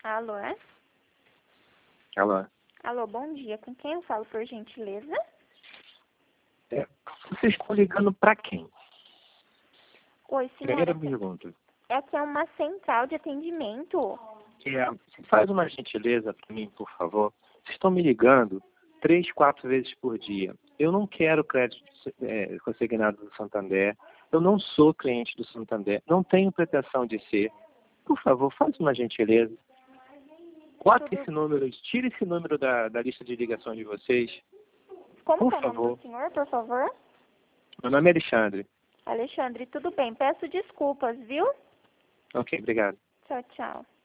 Alô? Alô? Alô, bom dia. Com quem eu falo, por gentileza? Vocês estão ligando para quem? Oi, Primeira senhora. pergunta. Essa é uma central de atendimento. Faz uma gentileza para mim, por favor. Vocês estão me ligando 3, 4 vezes por dia. Eu não quero crédito consignado do Santander. Eu não sou cliente do Santander. Não tenho pretensão de ser. Por favor, faz uma gentileza. Corta esse número, tire esse número da lista de ligações de vocês. Como Por é o nome favor. do senhor, por favor? Meu nome é Alexandre. Alexandre, tudo bem. Peço desculpas, viu? Ok, obrigado. Tchau, tchau.